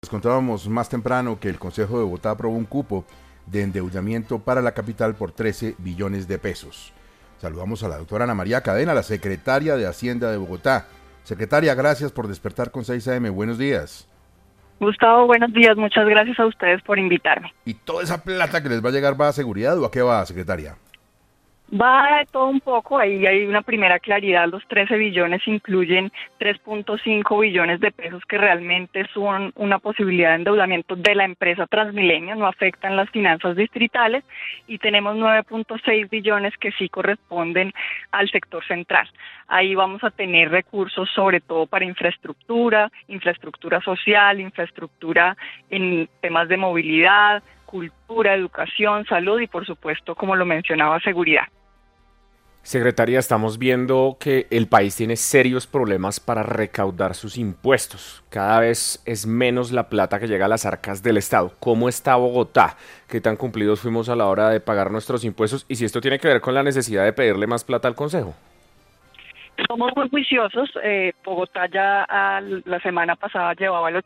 Les contábamos más temprano que el Consejo de Bogotá aprobó un cupo de endeudamiento para la capital por 13 billones de pesos. Saludamos a la doctora Ana María Cadena, la secretaria de Hacienda de Bogotá. Secretaria, gracias por despertar con 6 AM. Buenos días. Gustavo, buenos días. Muchas gracias a ustedes por invitarme. ¿Y toda esa plata que les va a llegar va a seguridad o a qué va, secretaria? Va de todo un poco, ahí hay una primera claridad. Los 13 billones incluyen 3.5 billones de pesos que realmente son una posibilidad de endeudamiento de la empresa Transmilenio, no afectan las finanzas distritales, y tenemos 9.6 billones que sí corresponden al sector central. Ahí vamos a tener recursos sobre todo para infraestructura social, infraestructura en temas de movilidad, cultura, educación, salud y por supuesto, como lo mencionaba, seguridad. Secretaria, estamos viendo que el país tiene serios problemas para recaudar sus impuestos. Cada vez es menos la plata que llega a las arcas del Estado. ¿Cómo está Bogotá? ¿Qué tan cumplidos fuimos a la hora de pagar nuestros impuestos? Y si esto tiene que ver con la necesidad de pedirle más plata al Consejo. Somos muy juiciosos. Bogotá ya la semana pasada llevaba el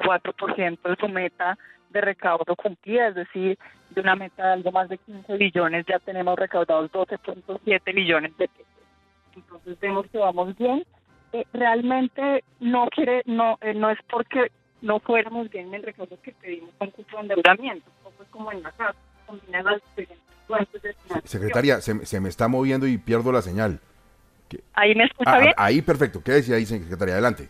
84% de su meta de recaudo cumplida, es decir, de una meta de algo más de 15 billones, ya tenemos recaudados 12.7 billones de pesos. Entonces vemos que vamos bien. Realmente no es porque no fuéramos bien en el recaudo que pedimos con cupo de endeudamiento, es como en la casa, combinan las diferentes fuentes de financiación. Secretaria, se me está moviendo y pierdo la señal. ¿Ahí me escucha bien? Ahí, perfecto. ¿Qué decía ahí, secretaria? Adelante.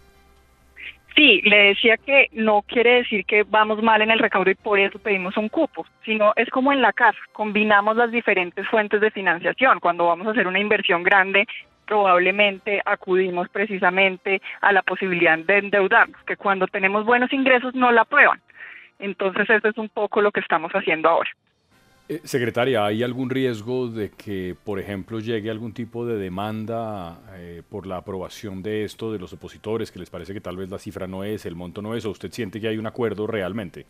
Sí, le decía que no quiere decir que vamos mal en el recaudo y por eso pedimos un cupo, sino es como en la casa, combinamos las diferentes fuentes de financiación. Cuando vamos a hacer una inversión grande, probablemente acudimos precisamente a la posibilidad de endeudarnos, que cuando tenemos buenos ingresos no la aprueban. Entonces eso es un poco lo que estamos haciendo ahora. Secretaria, ¿hay algún riesgo de que, por ejemplo, llegue algún tipo de demanda por la aprobación de esto de los opositores, que les parece que tal vez la cifra no es, el monto no es, o usted siente que hay un acuerdo realmente?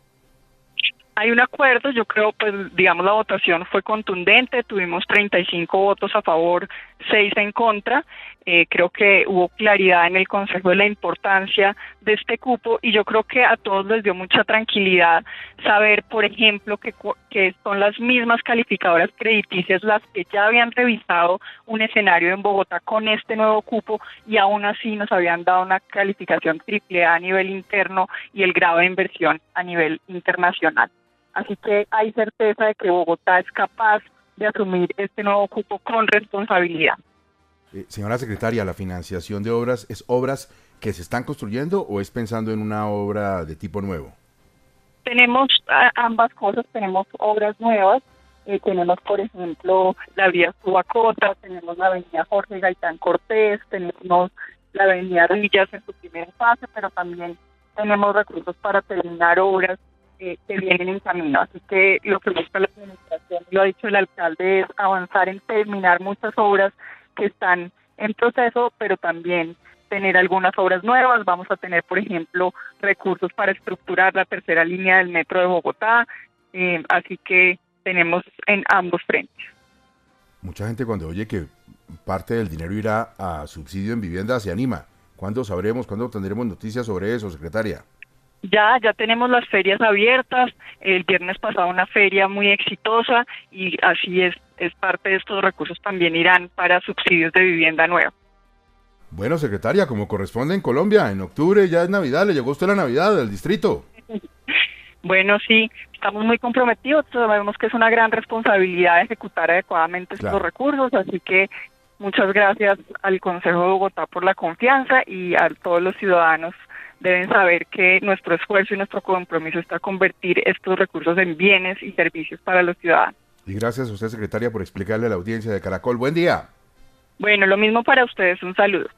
Hay un acuerdo, yo creo, digamos, la votación fue contundente, tuvimos 35 votos a favor, 6 en contra. Creo que hubo claridad en el Consejo de la importancia de este cupo y yo creo que a todos les dio mucha tranquilidad saber, por ejemplo, que son las mismas calificadoras crediticias las que ya habían revisado un escenario en Bogotá con este nuevo cupo y aún así nos habían dado una calificación AAA a nivel interno y el grado de inversión a nivel internacional. Así que hay certeza de que Bogotá es capaz de asumir este nuevo cupo con responsabilidad. Señora secretaria, ¿la financiación de obras es obras que se están construyendo o es pensando en una obra de tipo nuevo? Tenemos ambas cosas, tenemos obras nuevas, tenemos por ejemplo la vía Subacota, tenemos la avenida Jorge Gaitán Cortés, tenemos la avenida Villas en su primera fase, pero también tenemos recursos para terminar obras que vienen en camino. Así que lo que busca la administración, lo ha dicho el alcalde, es avanzar en terminar muchas obras que están en proceso, pero también tener algunas obras nuevas. Vamos a tener, por ejemplo, recursos para estructurar la tercera línea del metro de Bogotá, así que tenemos en ambos frentes. Mucha gente cuando oye que parte del dinero irá a subsidio en vivienda se anima. ¿Cuándo sabremos, cuándo tendremos noticias sobre eso, secretaria? Ya tenemos las ferias abiertas, el viernes pasado una feria muy exitosa y así es parte de estos recursos también irán para subsidios de vivienda nueva. Bueno, secretaria, como corresponde en Colombia, en octubre ya es Navidad, le llegó a usted la Navidad del distrito. Bueno, sí, estamos muy comprometidos, sabemos que es una gran responsabilidad ejecutar adecuadamente estos recursos, así que muchas gracias al Consejo de Bogotá por la confianza y a todos los ciudadanos. Deben saber que nuestro esfuerzo y nuestro compromiso está convertir estos recursos en bienes y servicios para los ciudadanos. Y gracias a usted, secretaria, por explicarle a la audiencia de Caracol. Buen día. Bueno, lo mismo para ustedes. Un saludo.